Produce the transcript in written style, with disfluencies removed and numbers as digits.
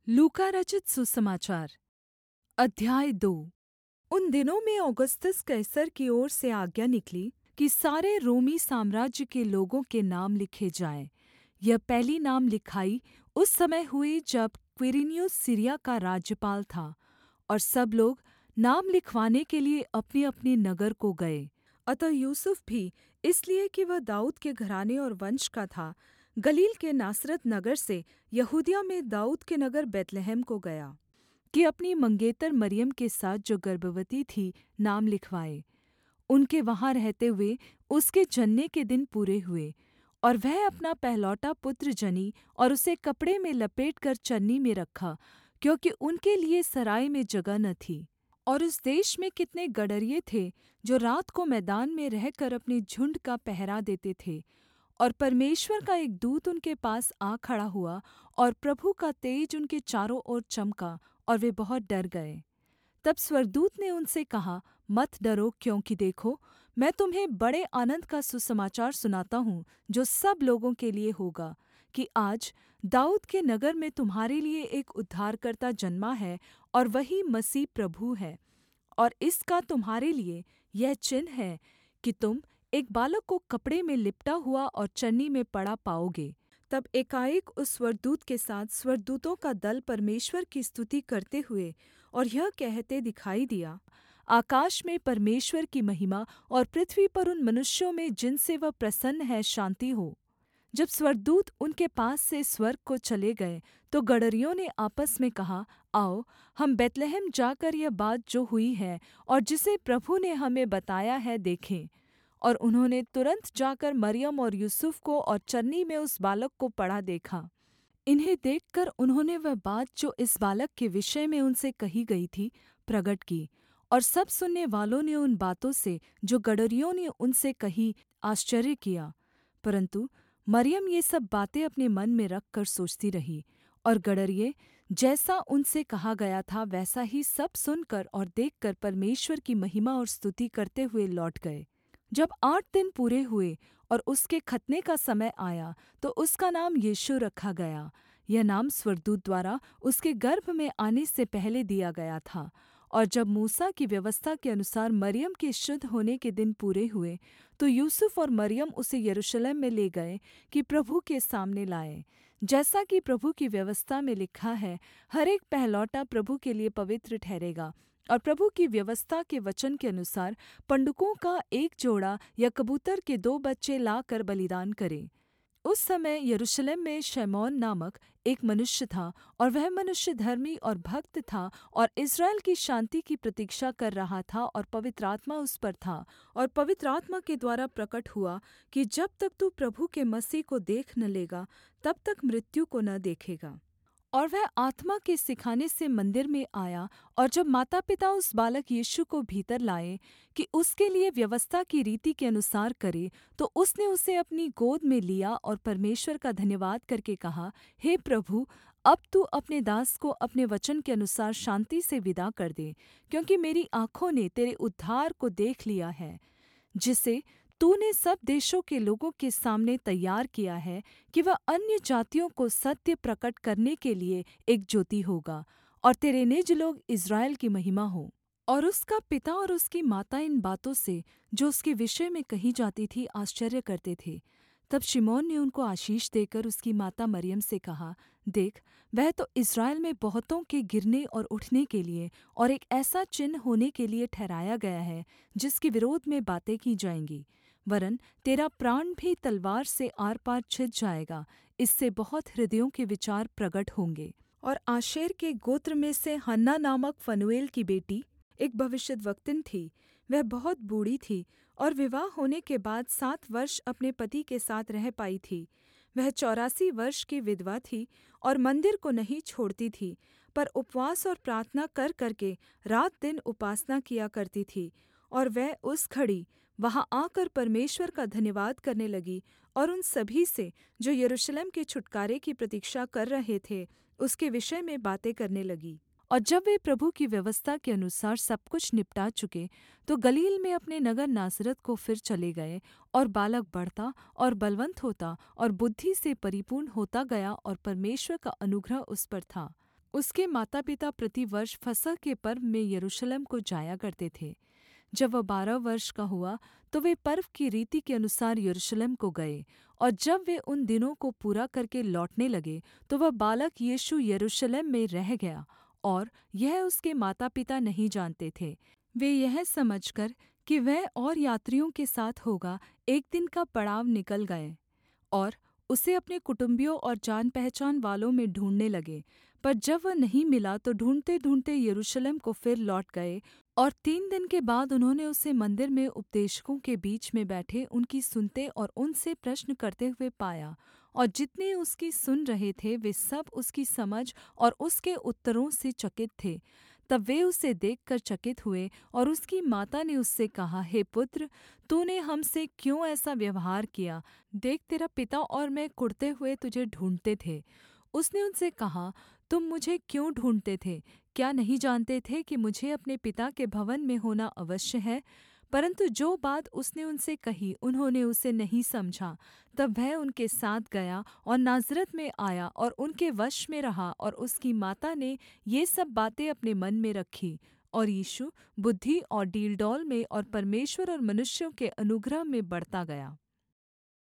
लूका रचित सुसमाचार अध्याय 2। उन दिनों में औगुस्तुस कैसर की ओर से आज्ञा निकली कि सारे रोमी साम्राज्य के लोगों के नाम लिखे जाएँ। यह पहली नाम लिखाई उस समय हुई जब क्विरिनियुस सीरिया का राज्यपाल था, और सब लोग नाम लिखवाने के लिए अपनी-अपनी नगर को गए। अतः यूसुफ भी, इसलिए कि वह दाऊद के घराने और वंश का था, गलील के नासरत नगर से यहूदिया में दाऊद के नगर बैतलहम को गया कि अपनी मंगेतर मरियम के साथ जो गर्भवती थी नाम लिखवाए। उनके वहाँ रहते हुए उसके जनने के दिन पूरे हुए, और वह अपना पहलौठा पुत्र जनी और उसे कपड़े में लपेटकर चन्नी में रखा, क्योंकि उनके लिए सराय में जगह न थी। और उस देश में कितने गडरिये थे जो रात को मैदान में रहकर अपने झुण्ड का पहरा देते थे। और परमेश्वर का एक दूत उनके पास आ खड़ा हुआ, और प्रभु का तेज उनके चारों ओर चमका, और वे बहुत डर गए। तब स्वर्गदूत ने उनसे कहा, मत डरो, क्योंकि देखो, मैं तुम्हें बड़े आनन्द का सुसमाचार सुनाता हूँ, जो सब लोगों के लिए होगा, कि आज दाऊद के नगर में तुम्हारे लिए एक उद्धारकर्ता जन्मा है, और वही मसीह प्रभु है। और इसका तुम्हारे लिए यह चिन्ह है कि तुम एक बालक को कपड़े में लिपटा हुआ और चन्नी में पड़ा पाओगे। तब एकाएक उस स्वर्गदूत के साथ स्वर्गदूतों का दल परमेश्वर की स्तुति करते हुए और यह कहते दिखाई दिया, आकाश में परमेश्वर की महिमा, और पृथ्वी पर उन मनुष्यों में जिनसे वह प्रसन्न है शान्ति हो। जब स्वर्गदूत उनके पास से स्वर्ग को चले गए, तो गडरियों ने आपस में कहा, आओ, हम बैतलहम जाकर यह बात जो हुई है और जिसे प्रभु ने हमें बताया है देखें। और उन्होंने तुरन्त जाकर मरियम और यूसुफ को और चन्नी में उस बालक को पड़ा देखा। इन्हें देखकर उन्होंने वह बात जो इस बालक के विषय में उनसे कही गई थी प्रगट की, और सब सुनने वालों ने उन बातों से जो गडरियों ने उनसे कही आश्चर्य किया। परन्तु मरियम ये सब बातें अपने मन में रखकर सोचती रही, और गडरिये जैसा उनसे कहा गया था वैसा ही सब सुनकर और देखकर परमेश्वर की महिमा और स्तुति करते हुए लौट गए। जब 8 दिन पूरे हुए और उसके खतने का समय आया, तो उसका नाम यीशु रखा गया। यह नाम स्वर्गदूत द्वारा उसके गर्भ में आने से पहले दिया गया था। और जब मूसा की व्यवस्था के अनुसार मरियम के शुद्ध होने के दिन पूरे हुए, तो यूसुफ और मरियम उसे यरूशलेम में ले गए कि प्रभु के सामने लाएँ। जैसा कि प्रभु की व्यवस्था में लिखा है, हर एक पहलौठा प्रभु के लिए पवित्र ठहरेगा। और प्रभु की व्यवस्था के वचन के अनुसार पंडुकों का एक जोड़ा या कबूतर के 2 बच्चे लाकर बलिदान करे। उस समय यरूशलेम में शैमोन नामक एक मनुष्य था, और वह मनुष्य धर्मी और भक्त था, और इस्राएल की शान्ति की प्रतीक्षा कर रहा था, और पवित्र आत्मा उस पर था। और पवित्र आत्मा के द्वारा प्रकट हुआ कि जब तक तू प्रभु के मसीह को देख न लेगा, तब तक मृत्यु को न देखेगा। और वह आत्मा के सिखाने से मंदिर में आया, और जब माता पिता उस बालक यीशु को भीतर लाए कि उसके लिए व्यवस्था की रीति के अनुसार करे, तो उसने उसे अपनी गोद में लिया और परमेश्वर का धन्यवाद करके कहा, हे प्रभु, अब तू अपने दास को अपने वचन के अनुसार शान्ति से विदा कर दे, क्योंकि मेरी आँखों ने तेरे उद्धार को देख लिया है, जिसे तूने सब देशों के लोगों के सामने तैयार किया है, कि वह अन्य जातियों को सत्य प्रकट करने के लिए एक ज्योति होगा, और तेरे निज लोग इस्राएल की महिमा हो। और उसका पिता और उसकी माता इन बातों से जो उसके विषय में कही जाती थी आश्चर्य करते थे। तब शिमोन ने उनको आशीष देकर उसकी माता मरियम से कहा, देख, वह तो इस्राएल में बहुतों के गिरने और उठने के लिए और एक ऐसा चिन्ह होने के लिए ठहराया गया है, जिसके विरोध में बातें की जाएंगी। वरन् तेरा प्राण भी तलवार से आर पार छिद जाएगा। इससे बहुत हृदयों के विचार प्रगट होंगे। और आशेर के गोत्र में से हन्ना नामक फनूएल की बेटी एक भविष्यद्वक्तिन थी। वह बहुत बूढ़ी थी और विवाह होने के बाद 7 वर्ष अपने पति के साथ रह पाई थी। वह 84 वर्ष की विधवा थी और मंदिर को नहीं छोड़ती थी, पर उपवास और प्रार्थना कर करके रात दिन उपासना किया करती थी। और वह उस घड़ी वहाँ आकर परमेश्वर का धन्यवाद करने लगी, और उन सभी से जो यरूशलेम के छुटकारे की प्रतीक्षा कर रहे थे उसके विषय में बातें करने लगी। और जब वे प्रभु की व्यवस्था के अनुसार सब कुछ निपटा चुके, तो गलील में अपने नगर नासरत को फिर चले गए। और बालक बढ़ता और बलवन्त होता और बुद्धि से परिपूर्ण होता गया, और परमेश्वर का अनुग्रह उस पर था। उसके मातापिता प्रतिवर्ष फसह के पर्व में यरूशलेम को जाया करते थे। जब वह 12 वर्ष का हुआ तो वे पर्व की रीति के अनुसार यरूशलेम को गए। और जब वे उन दिनों को पूरा करके लौटने लगे तो वह बालक यीशु यरूशलेम में रह गया, और यह उसके मातापिता नहीं जानते थे। वे यह समझकर कि वह और यात्रियों के साथ होगा, एक दिन का पड़ाव निकल गए और उसे अपने कुटुम्बियों और जान-पहचान वालों में ढूँढ़ने लगे। पर जब वह नहीं मिला तो ढूँढ़ते-ढूँढ़ते यरूशलेम को फिर लौट गए, और 3 दिन के बाद उन्होंने उसे मंदिर में उपदेशकों के बीच में बैठे उनकी सुनते और उनसे प्रश्न करते हुए पाया। और जितने उसकी सुन रहे थे वे सब उसकी समझ और उसके उत्तरों से चकित थे। तब वे उसे देखकर चकित हुए, और उसकी माता ने उससे कहा, हे पुत्र, तूने हमसे क्यों ऐसा व्यवहार किया? देख, तेरा पिता और मैं कुढ़ते हुए तुझे ढूँढ़ते थे। उसने उनसे कहा, तुम मुझे क्यों ढूँढ़ते थे? क्या नहीं जानते थे कि मुझे अपने पिता के भवन में होना अवश्य है? परन्तु जो बात उसने उनसे कही उन्होंने उसे नहीं समझा। तब वह उनके साथ गया और नाज़रत में आया और उनके वश में रहा, और उसकी माता ने ये सब बातें अपने मन में रखीं। और यीशु बुद्धि और डीलडौल में और परमेश्वर और मनुष्यों के अनुग्रह में बढ़ता गया।